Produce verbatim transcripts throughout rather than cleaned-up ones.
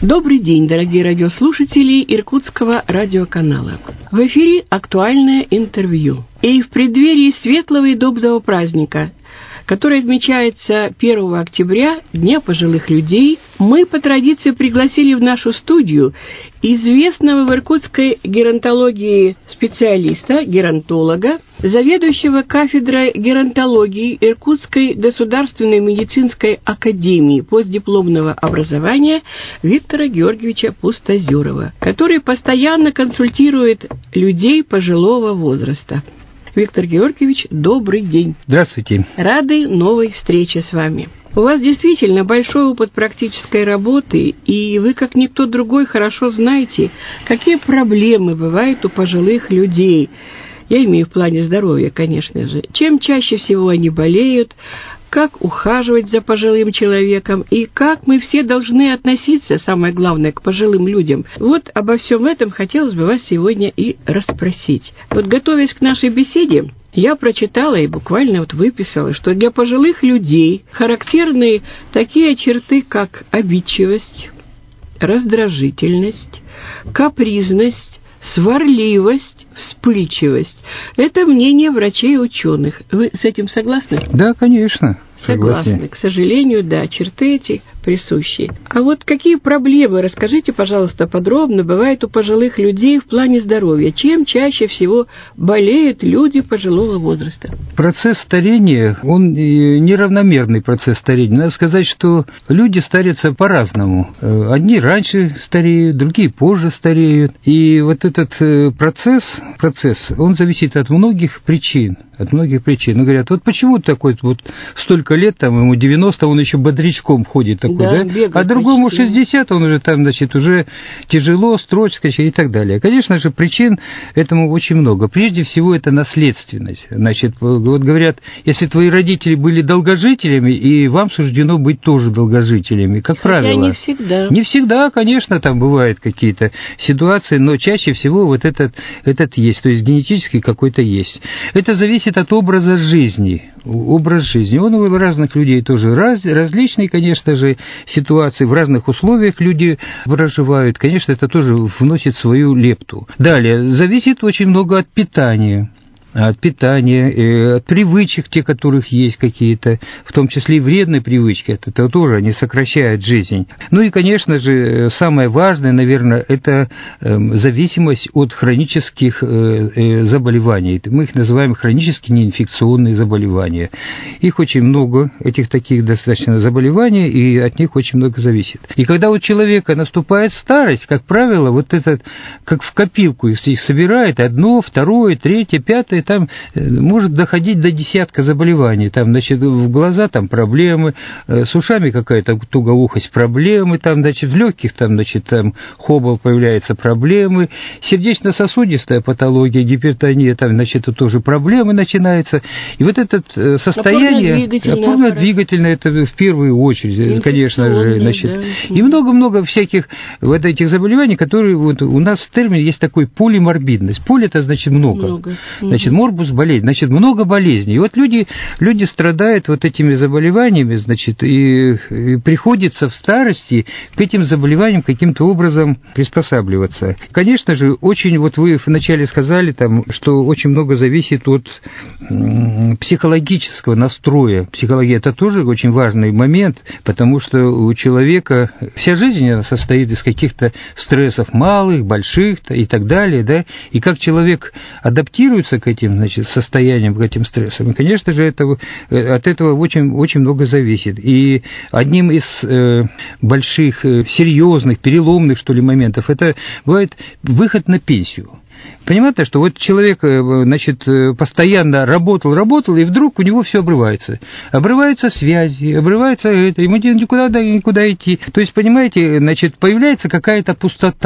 Добрый день, дорогие радиослушатели Иркутского радиоканала. В эфире актуальное интервью. И в преддверии светлого и доброго праздника, который отмечается первого октября, Дня пожилых людей, мы по традиции пригласили в нашу студию известного в иркутской геронтологии специалиста, геронтолога, заведующего кафедрой геронтологии Иркутской государственной медицинской академии постдипломного образования Виктора Георгиевича Пустозерова, который постоянно консультирует людей пожилого возраста. Виктор Георгиевич, добрый день. Здравствуйте. Рады новой встрече с вами. У вас действительно большой опыт практической работы, и вы, как никто другой, хорошо знаете, какие проблемы бывают у пожилых людей. Я имею в плане здоровья, конечно же. Чем чаще всего они болеют, как ухаживать за пожилым человеком и как мы все должны относиться, самое главное, к пожилым людям. Вот обо всем этом хотелось бы вас сегодня и расспросить. Вот, готовясь к нашей беседе, я прочитала и буквально вот выписала, что для пожилых людей характерны такие черты, как обидчивость, раздражительность, капризность, сварливость, вспыльчивость. Это мнение врачей и ученых. Вы с этим согласны? Да, конечно. Согласны. Согласен. К сожалению, да, черты эти присущи. А вот какие проблемы, расскажите, пожалуйста, подробно, бывают у пожилых людей в плане здоровья? Чем чаще всего болеют люди пожилого возраста? Процесс старения, он неравномерный процесс старения. Надо сказать, что люди старятся по-разному. Одни раньше стареют, другие позже стареют. И вот этот процесс, процесс, он зависит от многих причин. От многих причин. Ну, говорят, вот почему такой вот столько лет, там ему девяносто, он еще бодрячком ходит такой, да? да? А другому почти. шестьдесят, он уже там, значит, уже тяжело, строчка и так далее. Конечно же, причин этому очень много. Прежде всего, это наследственность. Значит, вот говорят, если твои родители были долгожителями, и вам суждено быть тоже долгожителями, как Хотя правило. не всегда. Не всегда, конечно, там бывают какие-то ситуации, но чаще всего вот этот, этот есть, то есть генетически какой-то есть. Это зависит от образа жизни. Образ жизни. Он у разных людей тоже раз, различные, конечно же, ситуации. В разных условиях люди проживают. Конечно, это тоже вносит свою лепту. Далее, зависит очень много от питания. От питания, от привычек, те, которых есть какие-то, в том числе и вредные привычки, это, это тоже, они сокращают жизнь. Ну и, конечно же, самое важное, наверное, это зависимость от хронических заболеваний. Мы их называем хронические неинфекционные заболевания. Их очень много, этих таких достаточно заболеваний, и от них очень много зависит. И когда у человека наступает старость, как правило, вот этот, как в копилку их собирает, одно, второе, третье, пятое, там может доходить до десятка заболеваний. Там, значит, в глаза там проблемы, с ушами какая-то тугоухость, проблемы, там, значит, в легких там, значит, там хобл появляются проблемы, сердечно-сосудистая патология, гипертония, там, значит, тоже проблемы начинаются. И вот это состояние, опорно-двигательное, это в первую очередь, конечно же, значит, да. И много-много всяких вот этих заболеваний, которые вот у нас в термине есть такой полиморбидность. Поле это значит много. много. Значит, морбус болезнь, значит, много болезней. И вот люди, люди страдают вот этими заболеваниями, значит, и, и приходится в старости к этим заболеваниям каким-то образом приспосабливаться. Конечно же, очень, вот вы вначале сказали, там, что очень много зависит от м, психологического настроя. Психология – это тоже очень важный момент, потому что у человека вся жизнь состоит из каких-то стрессов малых, больших и так далее, да, и как человек адаптируется к этим, значит, состояниям, к этим стрессам. И, конечно же, это, от этого очень, очень много зависит. И одним из э, больших, э, серьезных, переломных, что ли, моментов, это бывает выход на пенсию. Понимаете, что вот человек, значит, постоянно работал, работал, и вдруг у него все обрывается. Обрываются связи, обрывается это, ему никуда, никуда идти. То есть, понимаете, значит, появляется какая-то пустота.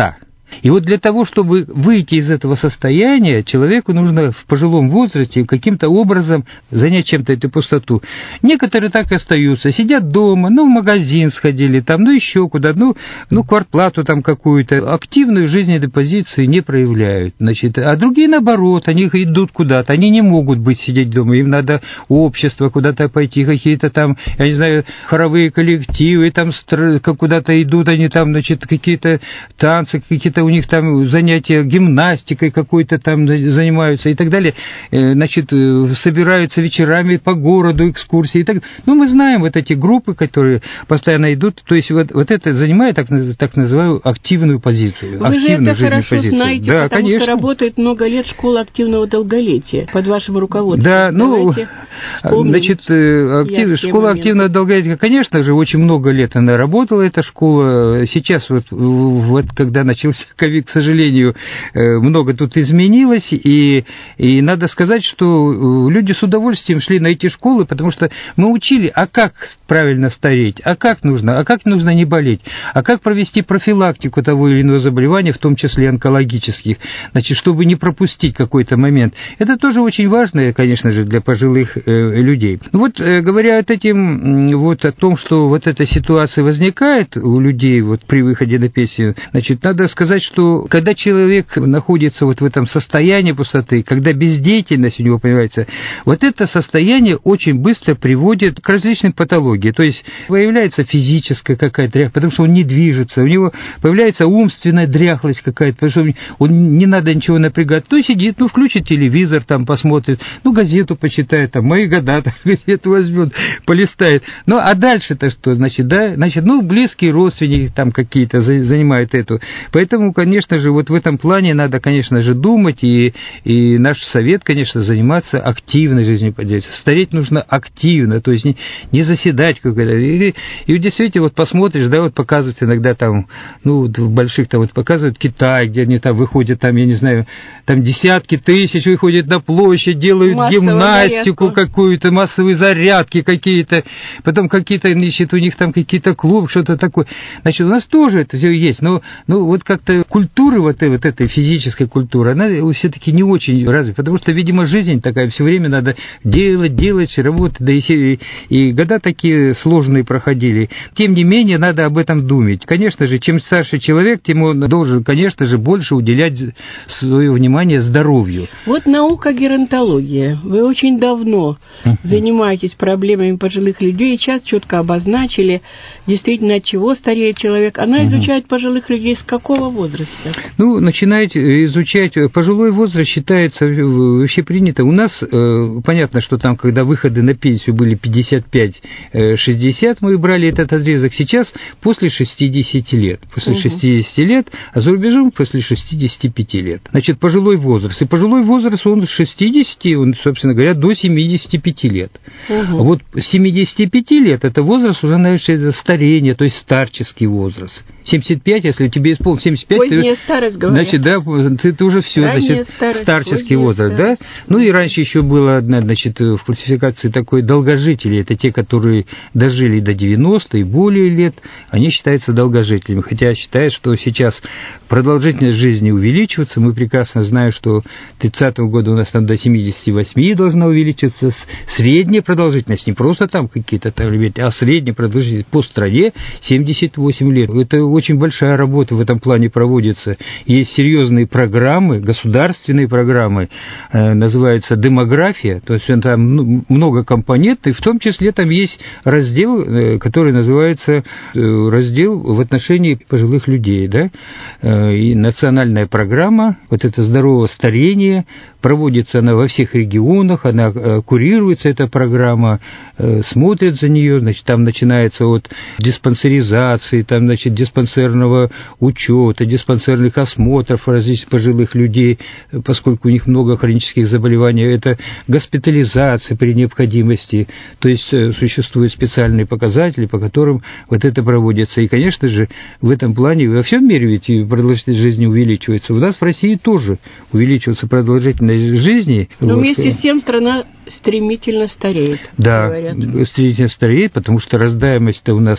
И вот для того, чтобы выйти из этого состояния, человеку нужно в пожилом возрасте каким-то образом занять чем-то эту пустоту. Некоторые так и остаются, сидят дома, ну, в магазин сходили, там, ну, еще куда, ну, ну, квартплату там какую-то, активную жизненную позицию не проявляют, значит, а другие, наоборот, они идут куда-то, они не могут быть сидеть дома, им надо общество, куда-то пойти, какие-то там, я не знаю, хоровые коллективы, там куда-то идут, они там, значит, какие-то танцы, какие-то у них там занятия гимнастикой какой-то там занимаются и так далее, значит, собираются вечерами по городу, экскурсии и так далее. Ну, мы знаем вот эти группы, которые постоянно идут, то есть вот, вот это занимает так, так называемую активную позицию. Вы же это хорошо позицию. знаете, да, потому конечно. что работает много лет школа активного долголетия под вашим руководством. Да, ну, значит, актив, школа моменты. активного долголетия, конечно же, очень много лет она работала, эта школа. Сейчас вот, вот когда начался ковид, к сожалению, много тут изменилось, и, и надо сказать, что люди с удовольствием шли на эти школы, потому что мы учили, а как правильно стареть, а как нужно, а как нужно не болеть, а как провести профилактику того или иного заболевания, в том числе онкологических, значит, чтобы не пропустить какой-то момент. Это тоже очень важно, конечно же, для пожилых э, людей. Вот, э, говоря вот этим, вот о том, что вот эта ситуация возникает у людей вот при выходе на пенсию, значит, надо сказать, что когда человек находится вот в этом состоянии пустоты, когда бездеятельность у него появляется, вот это состояние очень быстро приводит к различным патологиям. То есть появляется физическая какая-то дряхлость, потому что он не движется, у него появляется умственная дряхлость какая-то, потому что он не надо ничего напрягать. Ну, сидит, ну, включит телевизор, там, посмотрит, ну, газету почитает, там, «Мои года», там, газету возьмет, полистает. Ну, а дальше-то что, значит, да? Значит, ну, близкие родственники там какие-то занимают эту. Поэтому, конечно же, вот в этом плане надо, конечно же, думать, и, и наш совет, конечно, заниматься активной жизнью поддержки. Стареть нужно активно, то есть не, не заседать какой-то. И, и действительно, вот посмотришь, да, вот показывают иногда там, ну, в больших там вот показывают Китай, где они там выходят, там, я не знаю, там десятки тысяч выходят на площадь, делают массовую гимнастику зарядку. Какую-то, массовые зарядки какие-то, потом какие-то, значит, у них там какие-то клубы, что-то такое. Значит, у нас тоже это все есть, но, ну, вот как-то культура вот, вот этой физической культуры, она все-таки не очень развита, потому что, видимо, жизнь такая, все время надо делать, делать, работать, да и, и, и года такие сложные проходили. Тем не менее, надо об этом думать. Конечно же, чем старше человек, тем он должен, конечно же, больше уделять свое внимание здоровью. Вот наука геронтология. Вы очень давно uh-huh. занимаетесь проблемами пожилых людей, и сейчас четко обозначили, действительно, от чего стареет человек. Она uh-huh. изучает пожилых людей с какого возраста? Ну, начинает изучать. Пожилой возраст считается вообще принято. У нас, понятно, что там, когда выходы на пенсию были пятьдесят пять шестьдесят, мы брали этот отрезок. Сейчас после шестидесяти лет. После угу. шестидесяти лет, а за рубежом после шестидесяти пяти лет. Значит, пожилой возраст. И пожилой возраст, он с шестидесяти, он, собственно говоря, до семидесяти пяти лет. Угу. А вот с семидесяти пяти лет это возраст уже, наверное, старение, то есть старческий возраст. семьдесят пять, если тебе исполнилось семьдесят пять, поздняя ты, старость, говорят. Значит, да, ты, ты уже все, значит, старость, старческий возраст, старость. Да? Ну и раньше еще было, значит, в классификации такой долгожители, это те, которые дожили до девяноста и более лет, они считаются долгожителями, хотя считают, что сейчас продолжительность жизни увеличивается, мы прекрасно знаем, что к тридцатому году у нас там до семидесяти восьми должна увеличиться средняя продолжительность, не просто там какие-то там, а средняя продолжительность по стране семьдесят восемь лет. Это очень большая работа в этом плане проводится. Есть серьезные программы, государственные программы, э, называется демография, то есть там много компонентов, и в том числе там есть раздел, э, который называется э, раздел в отношении пожилых людей, да, э, и национальная программа, вот это здоровое старение, проводится она во всех регионах, она э, курируется, эта программа, э, смотрят за нее, значит, там начинается от диспансеризации, там, значит, диспансерного учета, диспансерных осмотров различных пожилых людей, поскольку у них много хронических заболеваний, это госпитализация при необходимости, то есть э, существуют специальные показатели, по которым вот это проводится. И, конечно же, в этом плане во всем мире ведь продолжительность жизни увеличивается. У нас в России тоже увеличивается продолжительность жизни. Но вот. Вместе с тем страна стремительно стареет. Да, говорят. стремительно стареет, потому что рождаемость-то у нас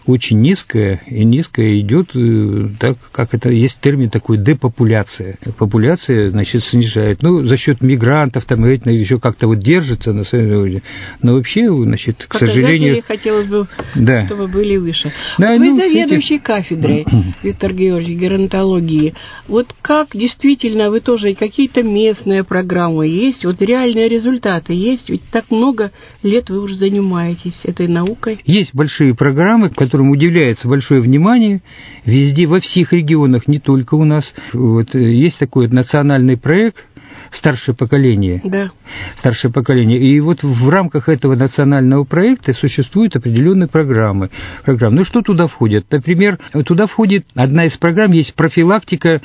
очень низкая, и низкая идет, так как это есть термин такой, депопуляция. Популяция, значит, снижает. Ну, за счет мигрантов, там, еще как-то вот держится на своем роде. Но вообще, значит, к сожалению... хотелось бы, да. чтобы были выше. Да, вот вы ну, заведующий эти... кафедрой, Виктор Георгиевич, геронтологии. Вот как действительно вы тоже, какие-то местные программы есть, вот реальные результаты есть? Ведь так много лет вы уже занимаетесь этой наукой. Есть большие программы, которым уделяется большое внимание везде, во всех регионах, не только у нас. Вот, есть такой национальный проект «Старшее поколение». Да. Старшее поколение. И вот в рамках этого национального проекта существуют определенные программы. программы. Ну, что туда входит? Например, туда входит одна из программ, есть профилактика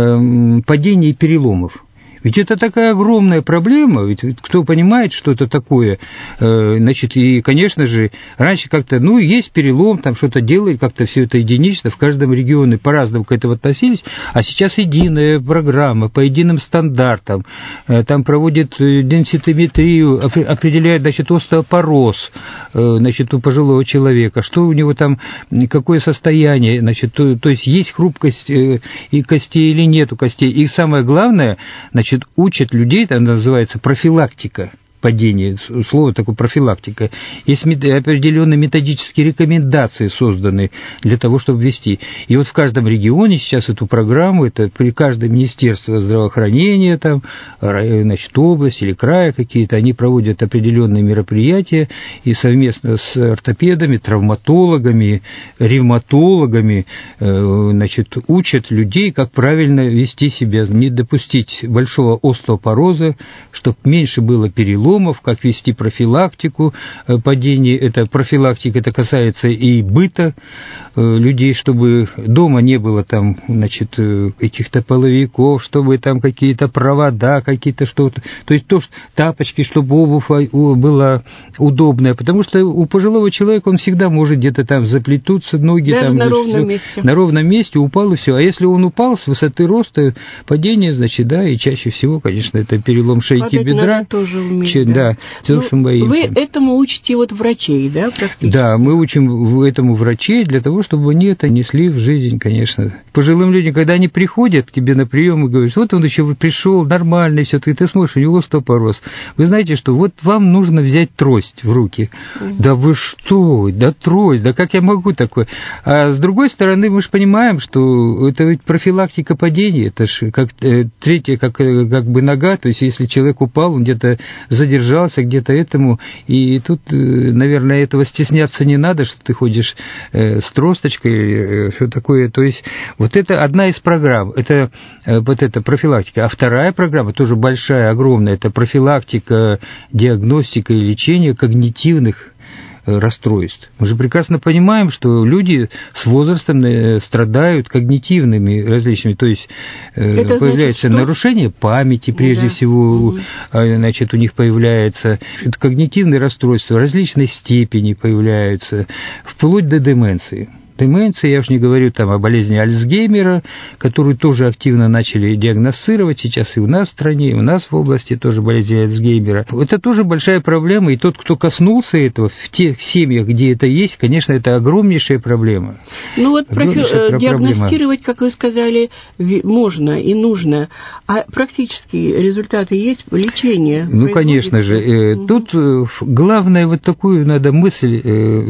э, падений и переломов. Ведь это такая огромная проблема, ведь кто понимает, что это такое, значит, и, конечно же, раньше как-то, ну, есть перелом, там что-то делает, как-то все это единично, в каждом регионе по-разному к этому относились, а сейчас единая программа по единым стандартам, там проводит денситометрию, определяет, значит, остеопороз, значит, у пожилого человека, что у него там, какое состояние, значит, то, то есть есть хрупкость и костей или нету костей, и самое главное, значит, Значит, учат людей, это называется профилактика падения, слово такое профилактика. Есть определенные методические рекомендации созданы для того, чтобы ввести. И вот в каждом регионе сейчас эту программу, это при каждом министерстве здравоохранения, там, значит, область или края какие-то, они проводят определенные мероприятия и совместно с ортопедами, травматологами, ревматологами, значит, учат людей, как правильно вести себя, не допустить большого остеопороза, чтобы меньше было переломов, как вести профилактику падений. Это профилактика, это касается и быта людей, чтобы дома не было там, значит, каких-то половиков, чтобы там какие-то провода, какие-то что-то, то есть то, тапочки, чтобы обувь была удобная, потому что у пожилого человека он всегда может где-то там заплетутся, ноги даже там на ровном все, месте. На ровном месте упал и все. А если он упал с высоты роста, падение, значит, да, и чаще всего, конечно, это перелом шейки Падать бедра. Тоже уметь, че, да, да. То, ну, вы этому учите вот врачей, да, практически? Да, мы учим этому врачей для того, чтобы они это несли в жизнь, конечно. Пожилым людям, когда они приходят к тебе на прием и говорят, вот он еще пришел, нормальный, все, ты, ты смотришь, у него остеопороз. Вы знаете, что вот вам нужно взять трость в руки. Mm-hmm. Да вы что? Да трость, да как я могу такое? А с другой стороны, мы же понимаем, что это ведь профилактика падения, это же как третья, как, как бы нога, то есть если человек упал, он где-то задержался, где-то этому, и тут, наверное, этого стесняться не надо, что ты ходишь с тросточкой, все такое, то есть вот это одна из программ, это вот эта профилактика, а вторая программа, тоже большая, огромная, это профилактика, диагностика и лечение когнитивных расстройств. Мы же прекрасно понимаем, что люди с возрастом страдают когнитивными различными, то есть это появляется значит, нарушение памяти, прежде да. всего, угу. значит, у них появляется когнитивные расстройства различной степени появляются, вплоть до деменции. Деменция, я уж не говорю там о болезни Альцгеймера, которую тоже активно начали диагностировать сейчас и у нас в стране, и у нас в области тоже болезнь Альцгеймера. Это тоже большая проблема, и тот, кто коснулся этого в тех семьях, где это есть, конечно, это огромнейшая проблема. Ну вот профи... диагностировать, как вы сказали, можно и нужно, а практические результаты есть лечения? Ну, конечно же. Угу. Тут главное вот такую надо мысль,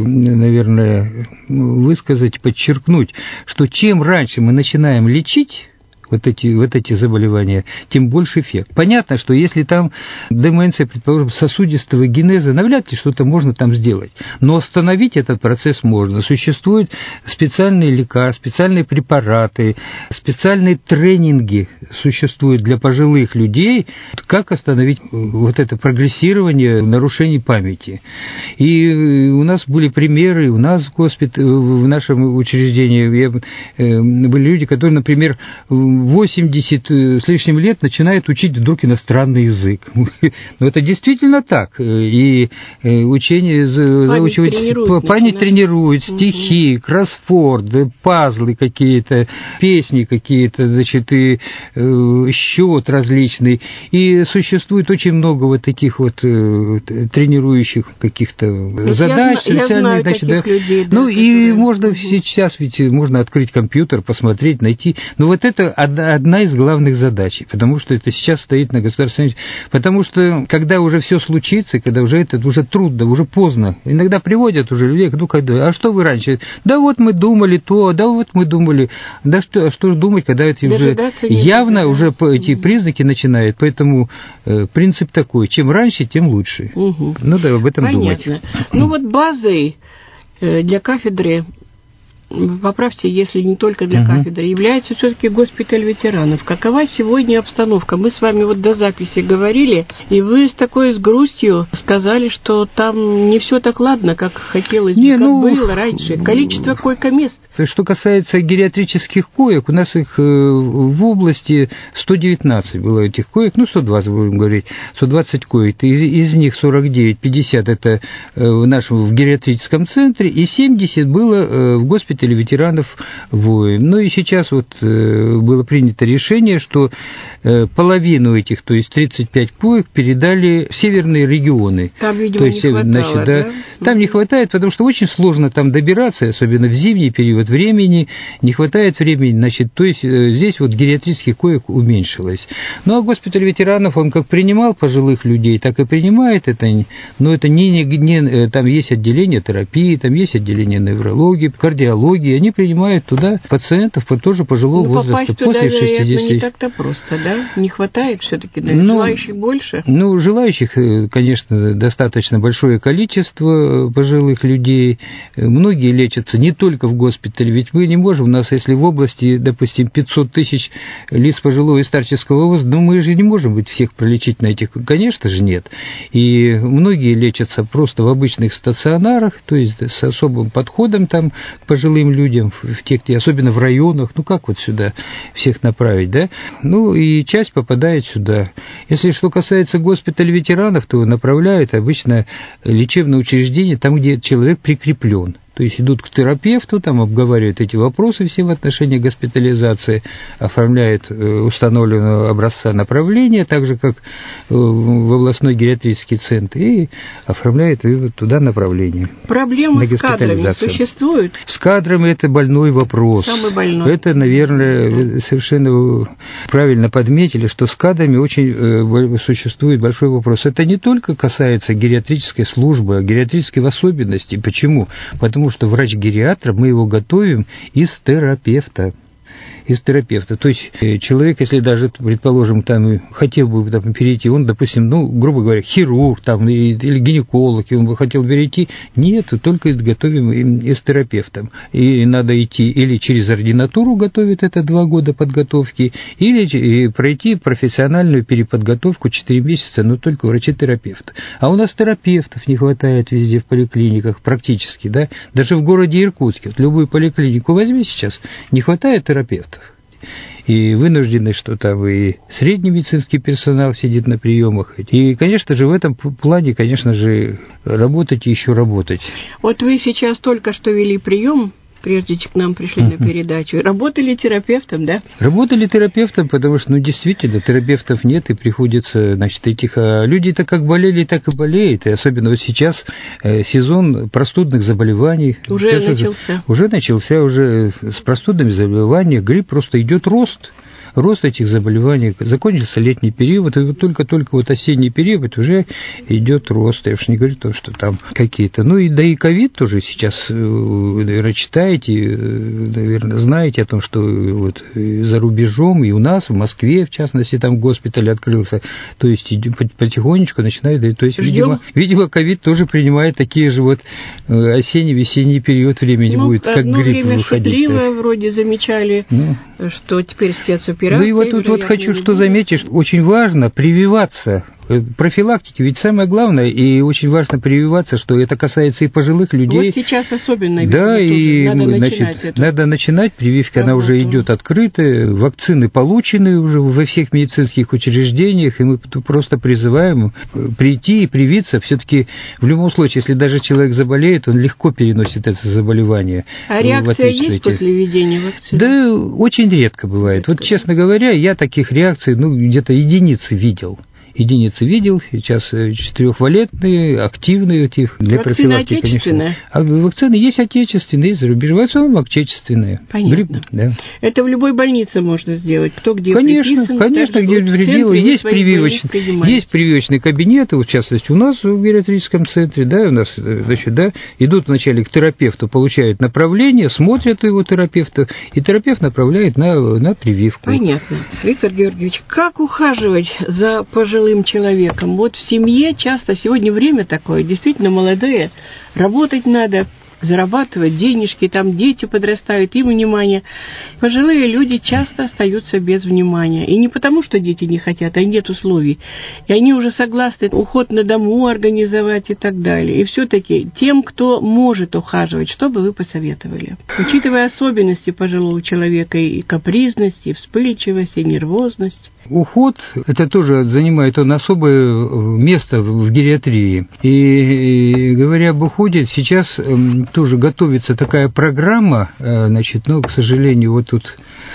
наверное, высказать, подчеркнуть, что чем раньше мы начинаем лечить вот эти, вот эти заболевания, тем больше эффект. Понятно, что если там деменция, предположим, сосудистого генеза, навряд ли что-то можно там сделать. Но остановить этот процесс можно. Существуют специальные лекарства, специальные препараты, специальные тренинги существуют для пожилых людей, как остановить вот это прогрессирование нарушений памяти. И у нас были примеры, у нас в госпитале, в нашем учреждении были люди, которые, например, восемьдесят с лишним лет начинает учить вдруг иностранный язык. Но это действительно так. И учение заучивать, память, память тренирует, стихи, угу. кроссворд, пазлы какие-то, песни какие-то, значит, и счет различный. И существует очень много вот таких вот тренирующих каких-то ну, задач. Я, я знаю значит, таких да. людей. Да, ну которые... и можно угу. сейчас ведь можно открыть компьютер, посмотреть, найти. Но вот это одна из главных задач, потому что это сейчас стоит на государственном... Потому что когда уже все случится, когда уже это уже трудно, уже поздно. Иногда приводят уже людей, ну когда, а что вы раньше? Да вот мы думали то, да вот мы думали. Да что, что же думать, когда это уже явно уже угу. эти признаки начинают. Поэтому э, принцип такой, чем раньше, тем лучше. Угу. Надо об этом Понятно. думать. Ну вот базой для кафедры, поправьте, если не только для uh-huh. кафедры, является все-таки госпиталь ветеранов. Какова сегодня обстановка? Мы с вами вот до записи говорили, и вы с такой с грустью сказали, что там не все так ладно, как хотелось бы, не, как ну, было раньше. Количество койко-мест. Что касается гериатрических коек, у нас их в области сто девятнадцать было этих коек, ну, сто двадцать будем говорить, сто двадцать коек. Из, из них сорок девять, пятьдесят это в нашем в гериатрическом центре, и семьдесят было в госпитале ветеранов войн. Ну и сейчас вот было принято решение, что половину этих, то есть тридцать пять коек, передали в северные регионы. Там, видимо, то есть, не хватало, значит, да? да? Там не хватает, потому что очень сложно там добираться, особенно в зимний период времени, не хватает времени, значит, то есть здесь вот гериатрических коек уменьшилось. Ну а госпиталь ветеранов, он как принимал пожилых людей, так и принимает это, но это не, не, не там есть отделение терапии, там есть отделение неврологии, кардиологии, они принимают туда пациентов тоже пожилого ну, возраста, туда, после шестидесяти. вероятно, не так-то просто, да? Не хватает все-таки, да? ну, желающих больше? Ну, желающих, конечно, достаточно большое количество пожилых людей. Многие лечатся не только в госпитале, ведь мы не можем, у нас, если в области, допустим, пятьсот тысяч лиц пожилого и старческого возраста, ну, мы же не можем быть всех пролечить на этих, конечно же, нет. И многие лечатся просто в обычных стационарах, то есть с особым подходом там к пожилым людям, в тех, особенно в районах, ну, как вот сюда всех направить, да? Ну, и часть попадает сюда. Если что касается госпиталя ветеранов, то направляют обычно лечебное учреждение там, где человек прикреплен. То есть идут к терапевту, там обговаривают эти вопросы все в отношении госпитализации, оформляют установленного образца направления, так же, как в областной гериатрический центр, и оформляют туда направление. Проблемы с кадрами существуют? С кадрами это больной вопрос. Самый больной. Это, наверное, да. совершенно правильно подметили, что с кадрами очень существует большой вопрос. Это не только касается гериатрической службы, а гериатрической в особенности. Почему? Потому что врач-гериатр, мы его готовим из терапевта. Из терапевта. То есть человек, если даже, предположим, там хотел бы там, перейти, он, допустим, ну, грубо говоря, хирург там, или гинеколог, и он бы хотел перейти, нет, только готовим из терапевта. И надо идти или через ординатуру готовить, это два года подготовки, или пройти профессиональную переподготовку четыре месяца, но только врачи-терапевты. А у нас терапевтов не хватает везде в поликлиниках практически, да, даже в городе Иркутске, вот любую поликлинику возьми сейчас, не хватает терапевтов. И вынуждены, что там и средний медицинский персонал сидит на приемах. И, конечно же, в этом плане, конечно же, работать и еще работать. Вот вы сейчас только что вели прием, прежде чем к нам пришли uh-huh. на передачу. Работали терапевтом, да? Работали терапевтом, потому что, ну, действительно, терапевтов нет, и приходится, значит, этих... А люди-то как болели, так и болеют. И особенно вот сейчас э, сезон простудных заболеваний. Уже сейчас начался. Уже, уже начался, уже с простудными заболеваниями. Грипп просто идет рост. Рост этих заболеваний, закончился летний период, и вот только-только вот осенний период уже идет рост. Я уж не говорю то, что там какие-то... Ну, и да и ковид тоже сейчас, наверное, читаете, наверное, знаете о том, что вот за рубежом, и у нас, в Москве, в частности, там госпиталь открылся, то есть потихонечку начинают... То есть, видимо, видимо, ковид тоже принимает такие же вот осенний-весенний период времени ну, будет, как грипп выходить. Шутливо вроде замечали, ну, что теперь спецоперация. Ну и вот тут вот хочу что заметить, что очень важно прививаться профилактики ведь самое главное, и очень важно прививаться, что это касается и пожилых людей. Вот сейчас особенно. Да, и надо, значит, начинать эту надо начинать, прививка, работу. Она уже идет открытая, вакцины получены уже во всех медицинских учреждениях, и мы просто призываем прийти и привиться. Все-таки в любом случае, если даже человек заболеет, он легко переносит это заболевание. А реакция есть после введения вакцины? Да, очень редко бывает. Вот, честно говоря, я таких реакций, ну, где-то единицы видел. Единицы видел, сейчас четырехвалентные, активные этих для вакцины профилактики, отечественные? Конечно. А вакцины есть отечественные, есть зарубежные, в основном отечественные. Понятно. Грипп, да. Это в любой больнице можно сделать, кто где конечно, приписан. Конечно, где вредило. Есть прививочные, есть прививочные кабинеты, вот, в частности, у нас в гериатрическом центре, да, у нас, значит, да, идут вначале к терапевту, получают направление, смотрят его терапевта, и терапевт направляет на, на прививку. Понятно. Виктор Георгиевич, как ухаживать за пожилым человеком? Вот в семье часто сегодня время такое, действительно молодые, работать надо, зарабатывать денежки, там дети подрастают, им внимание. Пожилые люди часто остаются без внимания. И не потому, что дети не хотят, а нет условий. И они уже согласны уход на дому организовать и так далее. И все-таки тем, кто может ухаживать, что бы вы посоветовали? Учитывая особенности пожилого человека, и капризность, и вспыльчивость, и нервозность. Уход, это тоже занимает он особое место в гериатрии. И, и говоря об уходе, сейчас тоже готовится такая программа, значит, ну, к сожалению, вот тут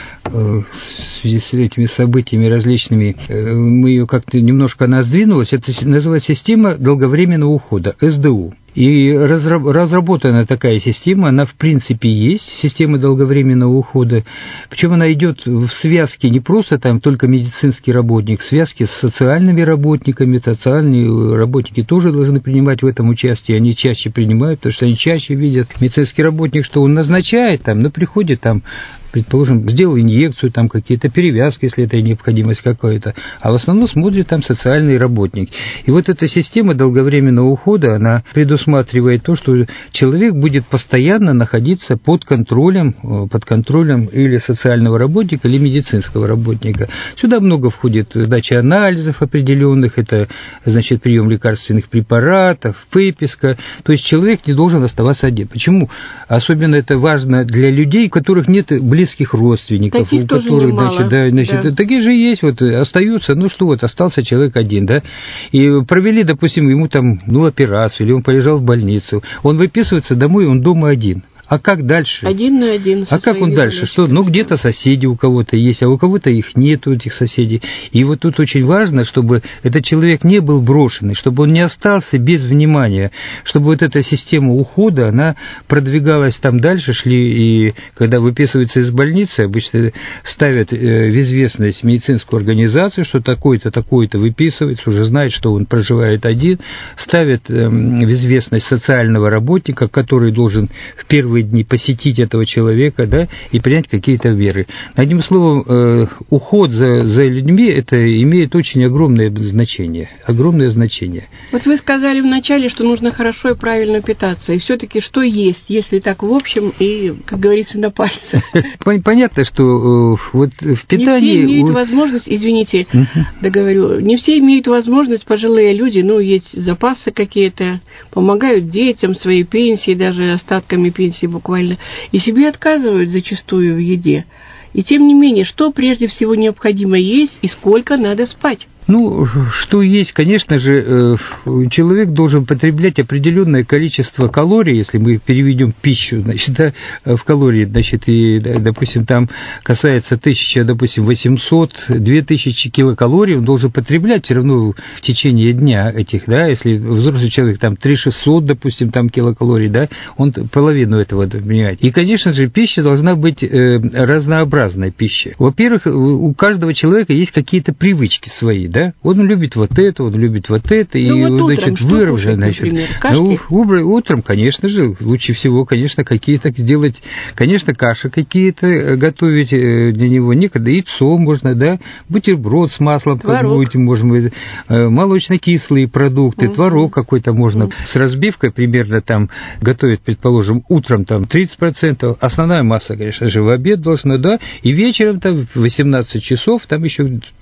в связи с этими событиями различными, мы ее как-то немножко она сдвинулась, это называется система долговременного ухода, эс дэ у. И разработана такая система, она в принципе есть, система долговременного ухода, причем она идет в связке не просто там только медицинский работник, в связке с социальными работниками, социальные работники тоже должны принимать в этом участие, они чаще принимают, потому что они чаще видят медицинский работник, что он назначает там, на приходе там, предположим, сделал инъекцию, там какие-то перевязки, если это необходимость какая-то, а в основном смотрит там социальный работник. И вот эта система долговременного ухода, она предусматривает то, что человек будет постоянно находиться под контролем, под контролем или социального работника, или медицинского работника. Сюда много входит сдача анализов определенных, это, значит, прием лекарственных препаратов, выписка. То есть человек не должен оставаться один. Почему? Особенно это важно для людей, у которых нет близких близких родственников, таких у которых, значит, да, значит, да. такие же есть, вот остаются, ну что, вот остался человек один, да, и провели, допустим, ему там, ну, операцию, или он полежал в больницу, он выписывается домой, он дома один. А как дальше? Один на один. А как он дальше? Что? Ну, где-то соседи у кого-то есть, а у кого-то их нету, этих соседей. И вот тут очень важно, чтобы этот человек не был брошенный, чтобы он не остался без внимания, чтобы вот эта система ухода, она продвигалась там дальше, шли, и когда выписывается из больницы, обычно ставят в известность медицинскую организацию, что такой-то, такой-то выписывается, уже знает, что он проживает один, ставят в известность социального работника, который должен в первый дни посетить этого человека, да, и принять какие-то меры. Одним словом, э, уход за, за людьми, это имеет очень огромное значение. Огромное значение. Вот вы сказали вначале, что нужно хорошо и правильно питаться. И все-таки что есть, если так в общем и, как говорится, на пальцах? Понятно, что э, вот в питании... Не все имеют возможность, извините, договорю, не все имеют возможность, пожилые люди, ну, есть запасы какие-то, помогают детям своей пенсии, даже остатками пенсии буквально, и себе отказывают зачастую в еде. И тем не менее, что прежде всего необходимо есть и сколько надо спать? Ну, что есть, конечно же, человек должен потреблять определенное количество калорий, если мы переведем пищу, значит, да, в калории, значит, и, допустим, там касается тысяча, допустим, восемьсот-две тысячи килокалорий, он должен потреблять все равно в течение дня этих, да, если взрослый человек там три тысячи шестьсот, допустим, там килокалорий, да, он половину этого принимает. И, конечно же, пища должна быть э, разнообразная пища. Во-первых, у каждого человека есть какие-то привычки свои, да, он любит вот это, он любит вот это, ну, и, вот значит, выражено, значит, ну, утром, конечно же, лучше всего, конечно, какие-то сделать, конечно, каши какие-то готовить для него, некогда яйцо можно, да, бутерброд с маслом, как-нибудь, можно, молочно-кислые продукты, угу. Творог какой-то можно, угу. С разбивкой примерно там готовить, предположим, утром там тридцать процентов, основная масса, конечно же, в обед должна, да, и вечером там в восемнадцать часов там еще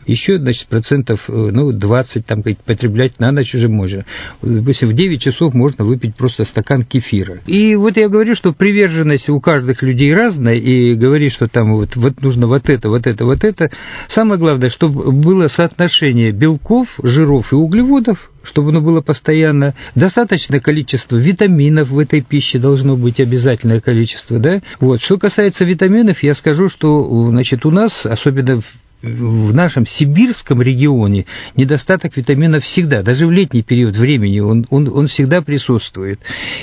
Еще, значит, процентов, ну, двадцать там потреблять на ночь уже можно. Допустим, в девять часов можно выпить просто стакан кефира. И вот я говорю, что приверженность у каждых людей разная, и говорить, что там вот, вот нужно вот это, вот это, вот это. Самое главное, чтобы было соотношение белков, жиров и углеводов, чтобы оно было постоянно, достаточное количество витаминов в этой пище должно быть, обязательное количество, да. Вот. Что касается витаминов, я скажу, что, значит, у нас, особенно в в нашем сибирском регионе недостаток витаминов всегда, даже в летний период времени он, он, он всегда присутствует.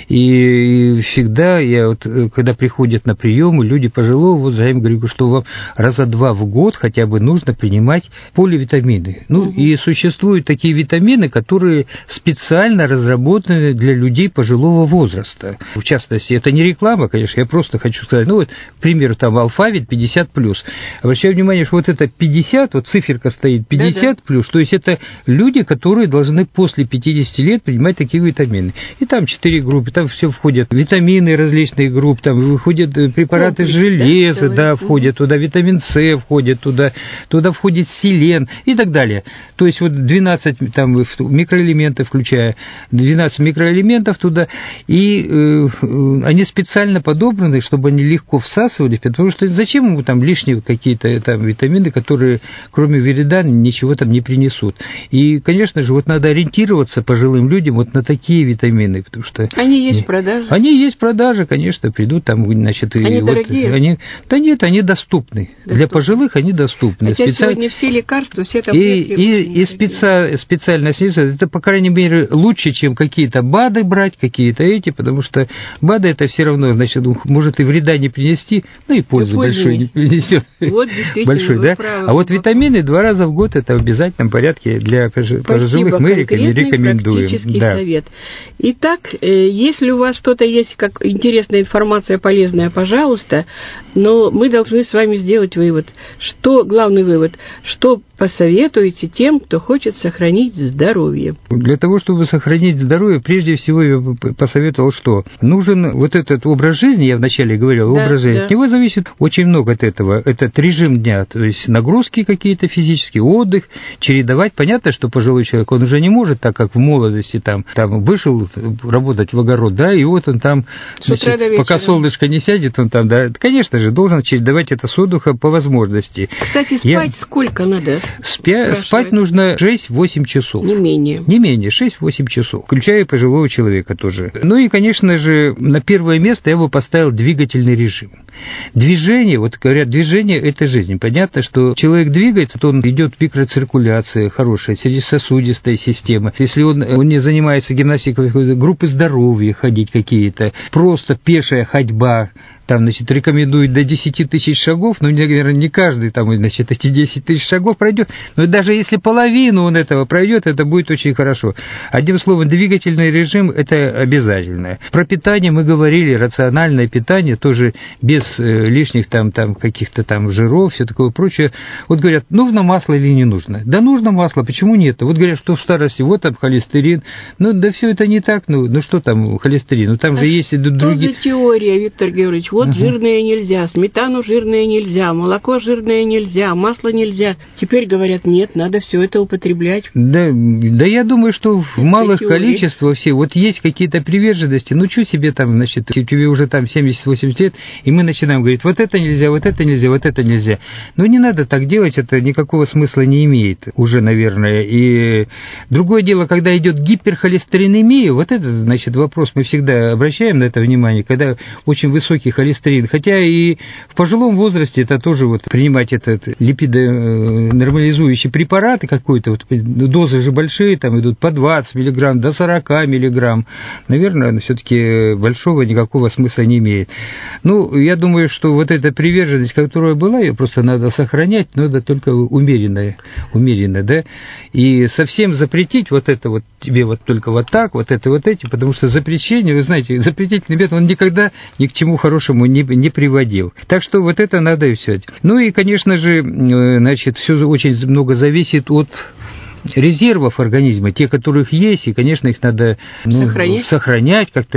И всегда, я вот, когда приходят на приемы люди пожилого возраста, я им говорю, что вам раза два в год хотя бы нужно принимать поливитамины. Ну, угу. И существуют такие витамины, которые специально разработаны для людей пожилого возраста. В частности, это не реклама, конечно, я просто хочу сказать, ну вот, к примеру, там Алфавит пятьдесят плюс. Обращаю внимание, что вот это пятьдесят, вот циферка стоит пятьдесят да-да. Плюс, то есть это люди, которые должны после пятидесяти лет принимать такие витамины. И там четыре группы, там все входят витамины различных групп, там выходят препараты Комплекс, железа, да, да входят туда, витамин С входит туда, туда входит селен и так далее. То есть вот двенадцать там микроэлементов, включая двенадцать микроэлементов туда, и э, они специально подобраны, чтобы они легко всасывались, потому что зачем ему там лишние какие-то там витамины, которые кроме вреда ничего там не принесут. И, конечно же, вот надо ориентироваться пожилым людям вот на такие витамины, потому что... Они есть в продаже? Они есть в продаже, конечно, придут там, значит... Они и дорогие? Вот, они, да нет, они доступны. доступны. Для пожилых они доступны. Хотя Специ... сегодня все лекарства, все таблетки... И, и, и специ... специально снизу, это, по крайней мере, лучше, чем какие-то БАДы брать, какие-то эти, потому что БАДы это все равно, значит, может и вреда не принести, ну и пользы большой не принесет. Вот, действительно, большой, да? Правы. А вот витамины два раза в год это в обязательном порядке для пожилых мы рекомендуем. Да. Совет. Итак, если у вас что-то есть, как интересная информация полезная, пожалуйста, но мы должны с вами сделать вывод. Что, главный вывод, что посоветуете тем, кто хочет сохранить здоровье? Для того, чтобы сохранить здоровье, прежде всего я посоветовал, что нужен вот этот образ жизни, я вначале говорил, да, образ жизни, да. От него зависит очень много от этого. Это режим дня, то есть нагрузки какие-то физические, отдых, чередовать. Понятно, что пожилой человек, он уже не может, так как в молодости там, там вышел работать в огород, да, и вот он там, значит, пока солнышко не сядет, он там, да, конечно же, должен чередовать это с отдыха по возможности. Кстати, спать я... сколько надо? Спя... Спать нужно шесть-восемь часов. Не менее. Не менее, шесть-восемь часов, включая пожилого человека тоже. Ну и, конечно же, на первое место я бы поставил двигательный режим. Движение, вот говорят, движение – это жизнь. Понятно, что человек двигается, то он идет микроциркуляция хорошая, сердечно-сосудистая система. Если он, он не занимается гимнастикой, группы здоровья ходить какие-то, просто пешая ходьба, там, значит, рекомендуют до десяти тысяч шагов, но, наверное, не каждый там, значит, эти десять тысяч шагов пройдет, но даже если половину он этого пройдет, это будет очень хорошо. Одним словом, двигательный режим – это обязательно. Про питание мы говорили, рациональное питание, тоже без э, лишних там, там каких-то там жиров, все такое прочее. Вот говорят, нужно масло или не нужно? Да нужно масло, почему нет? Вот говорят, что в старости, вот там холестерин, ну, да все это не так, ну, ну что там холестерин, ну, там а же есть и другие... Что за теория, Виктор Георгиевич? Вот uh-huh. жирное нельзя, сметану жирное нельзя, молоко жирное нельзя, масло нельзя. Теперь говорят, нет, надо все это употреблять. Да, да я думаю, что в малых количествах все. Вот есть какие-то приверженности, ну что себе там, значит, тебе уже там семьдесят-восемьдесят лет, и мы начинаем говорить, вот это нельзя, вот это нельзя, вот это нельзя. Ну не надо так делать, это никакого смысла не имеет уже, наверное. И другое дело, когда идет гиперхолестеринемия, вот это, значит, вопрос, мы всегда обращаем на это внимание, когда очень высокий холестерин, хотя и в пожилом возрасте это тоже вот принимать этот липидонормализующий препарат какой-то, вот дозы же большие, там идут по двадцать миллиграмм до сорок миллиграмм, наверное, все-таки большого никакого смысла не имеет. Ну, я думаю, что вот эта приверженность, которая была, ее просто надо сохранять, но это только умеренная, умеренная, да, и совсем запретить вот это вот тебе вот только вот так, вот это вот эти, потому что запрещение, вы знаете, запретительный метод, он никогда ни к чему хорошему не, не приводил. Так что вот это надо и все. Ну и, конечно же, значит, все очень много зависит от резервов организма, те, которых есть, и, конечно, их надо ну, сохранять. сохранять, как-то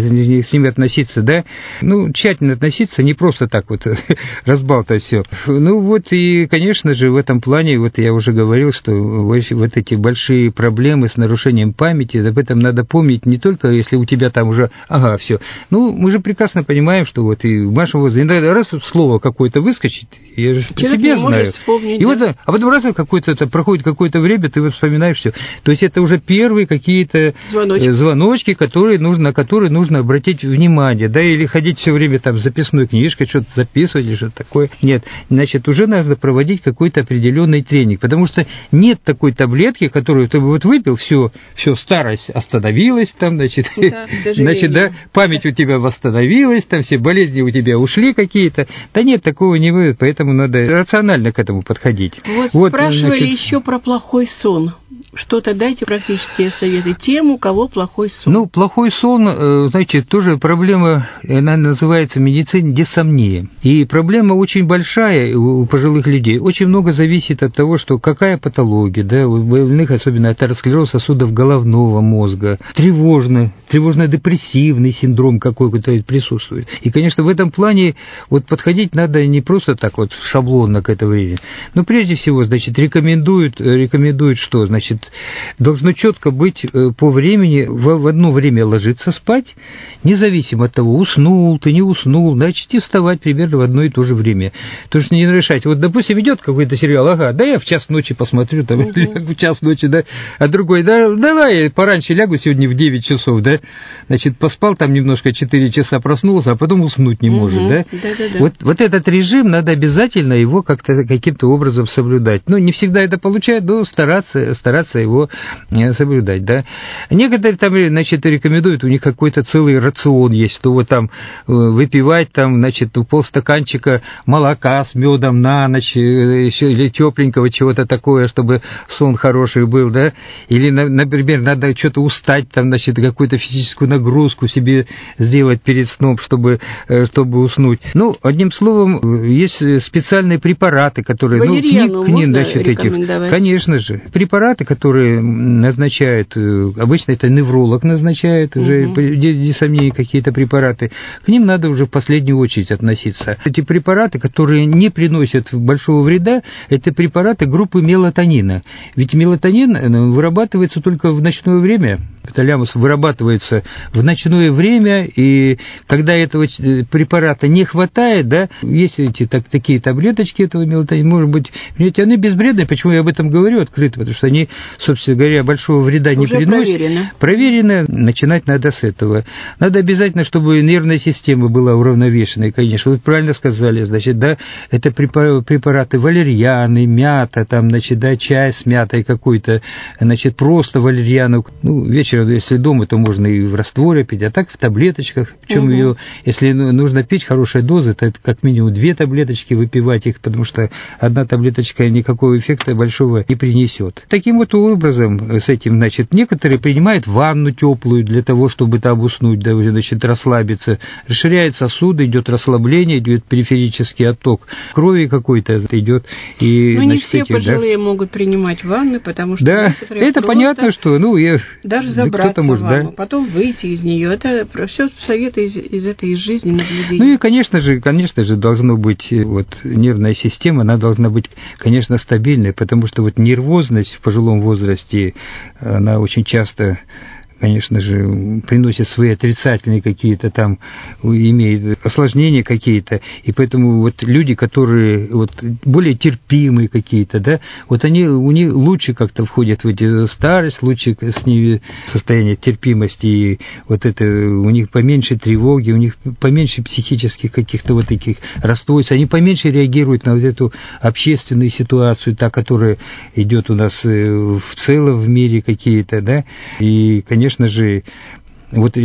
с ними относиться, да, ну, тщательно относиться, не просто так вот разбалтывать все. Ну, вот, и, конечно же, в этом плане, вот я уже говорил, что вот эти большие проблемы с нарушением памяти, об этом надо помнить не только, если у тебя там уже, ага, все. Ну, мы же прекрасно понимаем, что вот и в нашем возрасте, иногда раз слово какое-то выскочит, я же по себе знаю. И да. вот, а потом раз какое-то, это, проходит какое-то время, ты вот вспоминаешь все. То есть это уже первые какие-то звоночки, звоночки которые нужно, на которые нужно обратить внимание, да, или ходить все время там с записной книжкой, что-то записывать или что-то такое. Нет, значит, уже надо проводить какой-то определенный тренинг, потому что нет такой таблетки, которую ты вот выпил, все, все, старость остановилась там, значит, да, значит, да, память у тебя восстановилась, там все болезни у тебя ушли какие-то. Да нет, такого не будет, поэтому надо рационально к этому подходить. Вот, вот спрашивали значит... еще про плохой сон. Что-то дайте практические советы тем, у кого плохой сон. Ну, плохой сон, знаете, тоже проблема, она называется в медицине дисомния. И проблема очень большая у пожилых людей. Очень много зависит от того, что какая патология, да, у больных, особенно атеросклероз сосудов головного мозга, тревожно, тревожно-депрессивный синдром какой-то присутствует. И, конечно, в этом плане вот подходить надо не просто так вот шаблонно к этому времени. Но прежде всего, значит, рекомендуют, рекомендуют что? Значит, должно четко быть по времени, в одно время ложиться спать, независимо от того, уснул ты, не уснул, значит, и вставать примерно в одно и то же время. То есть не нарушать. Вот, допустим, идет какой-то сериал, ага, да я в час ночи посмотрю, там, uh-huh. в час ночи, да, а другой, да, давай пораньше лягу сегодня в девять часов, да, значит, поспал там немножко четыре часа, проснулся, а потом уснуть не может, uh-huh. да? Да-да-да. Вот, вот этот режим, надо обязательно его как-то каким-то образом соблюдать. Ну, не всегда это получается, но стараться, стараться его соблюдать, да. Некоторые там, значит, рекомендуют, у них какой-то целый рацион есть, что вот там выпивать там, значит, полстаканчика молока с медом на ночь, еще, или тепленького чего-то такое, чтобы сон хороший был, да, или, например, надо что-то устать, там, значит, какую-то физическую нагрузку себе сделать перед сном, чтобы, чтобы уснуть. Ну, одним словом, есть специальные препараты, которые, валерьяну ну, к ним, значит, этих, конечно же, препараты, которые назначают, обычно это невролог назначает, уже угу. дисомнии какие-то препараты, к ним надо уже в последнюю очередь относиться. Эти препараты, которые не приносят большого вреда, это препараты группы мелатонина. Ведь мелатонин вырабатывается только в ночное время, таламус вырабатывается в ночное время, и когда этого препарата не хватает, да, есть эти так, такие таблеточки этого мелатонина, может быть, понимаете, они безвредны, почему я об этом говорю открыто, потому что они, собственно говоря, большого вреда не уже приносят. Проверено. Проверено, начинать надо с этого. Надо обязательно, чтобы нервная система была уравновешенной, конечно. Вы правильно сказали, значит, да, это препараты валерьяны, мята, там, значит, да, чай с мятой какой-то, значит, просто валерьяну. Ну, вечером, если дома, то можно и в растворе пить, а так в таблеточках. Причем угу. ее, если нужно пить хорошая доза, то это как минимум две таблеточки выпивать их, потому что одна таблеточка никакого эффекта большого не принесет. Таким вот образом, с этим, значит, некоторые принимают ванну теплую для того, чтобы там уснуть, да, значит, расслабиться. Расширяет сосуды, идет расслабление, идет периферический отток крови какой-то идет. И, но значит, не все эти, пожилые да, могут принимать ванны, потому что да, это понятно, что, ну, я... Даже забраться в ванну, да, потом выйти из нее. Это все советы из, из этой из жизни наблюдения. Ну и, конечно же, конечно же, должно быть, вот, нервная система, она должна быть, конечно, стабильной, потому что вот нервозность в пожилом возрасте, она очень часто, конечно же, приносит свои отрицательные какие-то там, имеет осложнения какие-то, и поэтому вот люди, которые вот более терпимые какие-то, да, вот они, у них лучше как-то входят в эти старость, лучше с ними состояние терпимости, и вот это, у них поменьше тревоги, у них поменьше психических каких-то вот таких расстройств, они поменьше реагируют на вот эту общественную ситуацию, та, которая идет у нас в целом в мире какие-то, да, и, конечно, Конечно же, вот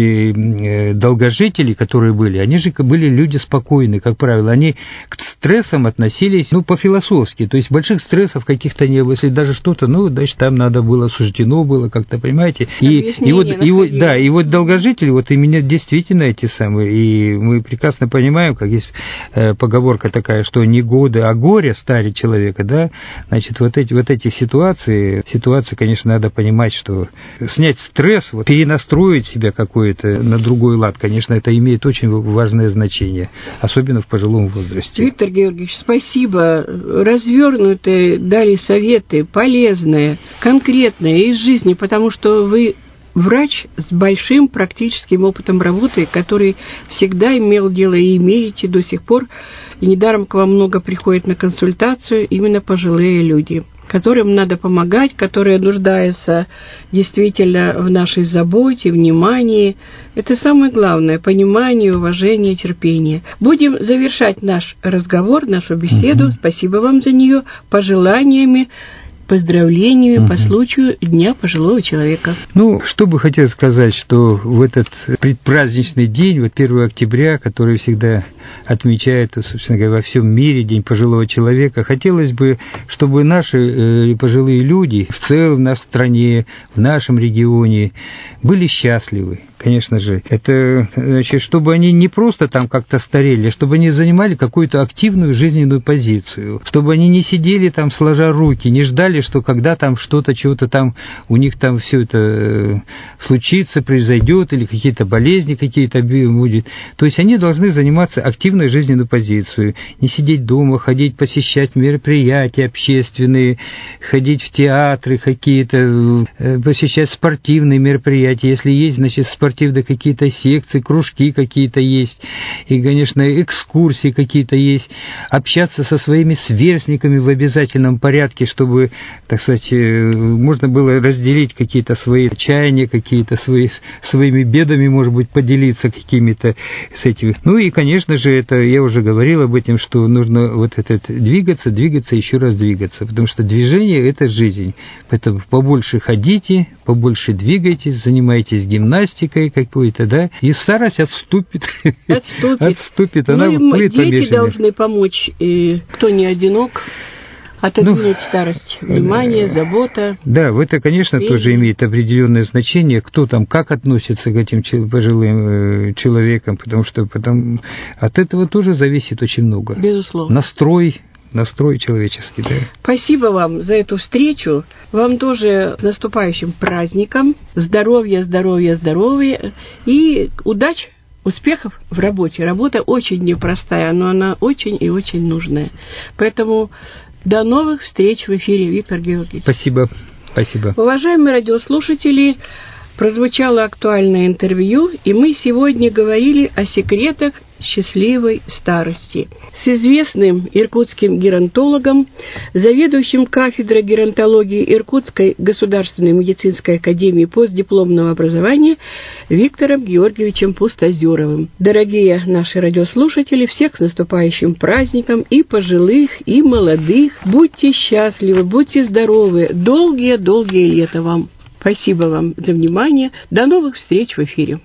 и долгожители, которые были, они же были люди спокойные, как правило. Они к стрессам относились, ну, по-философски. То есть больших стрессов каких-то не было. Если даже что-то, ну, значит, там надо было, суждено было, как-то, понимаете. И, и, вот, и, вот, да, и вот долгожители, вот именно действительно эти самые. И мы прекрасно понимаем, как есть поговорка такая, что не годы, а горе старит человека, да. Значит, вот эти, вот эти ситуации, ситуации, конечно, надо понимать, что снять стресс, вот, перенастроить себя какое-то на другой лад, конечно, это имеет очень важное значение, особенно в пожилом возрасте. Виктор Георгиевич, спасибо. Развернутые дали советы, полезные, конкретные из жизни, потому что вы врач с большим практическим опытом работы, который всегда имел дело и имеете до сих пор, и недаром к вам много приходит на консультацию именно пожилые люди, которым надо помогать, которые нуждаются действительно в нашей заботе, внимании. Это самое главное – понимание, уважение, терпение. Будем завершать наш разговор, нашу беседу. Mm-hmm. Спасибо вам за нее, пожеланиями, поздравлениями угу. по случаю Дня пожилого человека. Ну, что бы хотел сказать, что в этот предпраздничный день, вот первого октября, который всегда отмечает, собственно говоря, во всем мире День пожилого человека, хотелось бы, чтобы наши э, пожилые люди в целом в нашей стране, в нашем регионе были счастливы. Конечно же, это значит, чтобы они не просто там как-то старели, а чтобы они занимали какую-то активную жизненную позицию, чтобы они не сидели там сложа руки, не ждали, что когда там что-то, чего-то там у них там все это случится, произойдет, или какие-то болезни какие-то будет. То есть они должны заниматься активной жизненной позицией, не сидеть дома, ходить посещать мероприятия общественные, ходить в театры какие-то, посещать спортивные мероприятия, если есть, значит, спортивные спортивные какие-то секции, кружки какие-то есть, и, конечно, экскурсии какие-то есть, общаться со своими сверстниками в обязательном порядке, чтобы, так сказать, можно было разделить какие-то свои чаяния, какие-то свои, своими бедами, может быть, поделиться какими-то с этими. Ну и, конечно же, это, я уже говорил об этом, что нужно вот этот двигаться, двигаться, еще раз двигаться, потому что движение – это жизнь. Поэтому побольше ходите, побольше двигайтесь, занимайтесь гимнастикой какой-то, да, и старость отступит. Отступит. Отступит, она ну, уплывет дети помешанная. Должны помочь, и кто не одинок, отодвинуть ну, старость. Внимание, забота. Да, это, конечно, пение. Тоже имеет определенное значение, кто там, как относится к этим пожилым человекам, потому что потом от этого тоже зависит очень много. Безусловно. Настрой, настрой человеческий, да. Спасибо вам за эту встречу. Вам тоже с наступающим праздником. Здоровья, здоровья, здоровья. И удачи, успехов в работе. Работа очень непростая, но она очень и очень нужная. Поэтому до новых встреч в эфире, Виктор Георгиевич. Спасибо. Спасибо. Уважаемые радиослушатели, прозвучало актуальное интервью, и мы сегодня говорили о секретах счастливой старости с известным иркутским геронтологом, заведующим кафедрой геронтологии Иркутской государственной медицинской академии постдипломного образования Виктором Георгиевичем Пустозеровым. Дорогие наши радиослушатели, всех с наступающим праздником, и пожилых, и молодых. Будьте счастливы, будьте здоровы. Долгие-долгие лета вам. Спасибо вам за внимание. До новых встреч в эфире.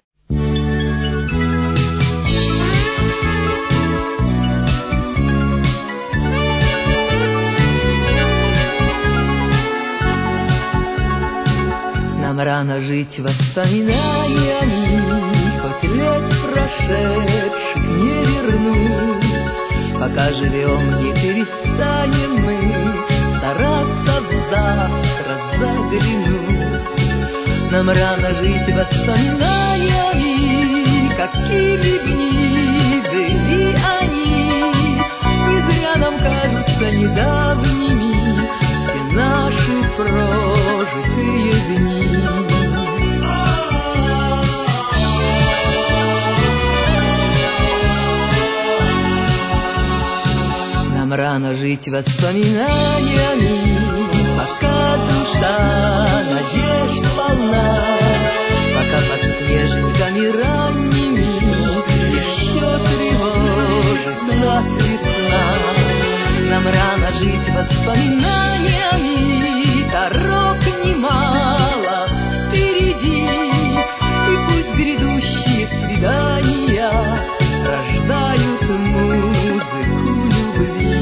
Нам рано жить воспоминаниями, хоть лет прошедших не вернуть. Пока живем, не перестанем мы стараться в завтра заглянуть. Нам рано жить воспоминаниями, какими дни были они, и зря нам кажутся недавними все наши прожитые дни. Нам рано жить воспоминаниями, пока душа надежд полна, пока под снежниками ранними еще тревожит нас весна. Нам рано жить воспоминаниями, дорог немало впереди, и пусть грядут тебя рождают музыку любви.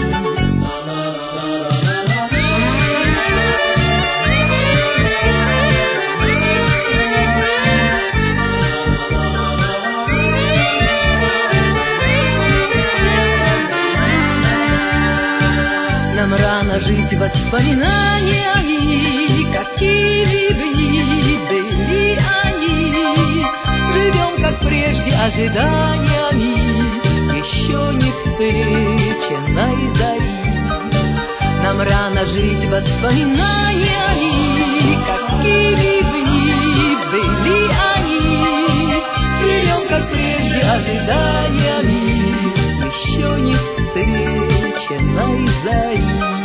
Нам рано жить воспоминаниями, какими в них были они. Живем, как прежде, ожиданиями еще не встреченной зари. Нам рано жить воспоминаниями, какими в них были они. Живем, как прежде, ожиданиями еще не встреченной зари.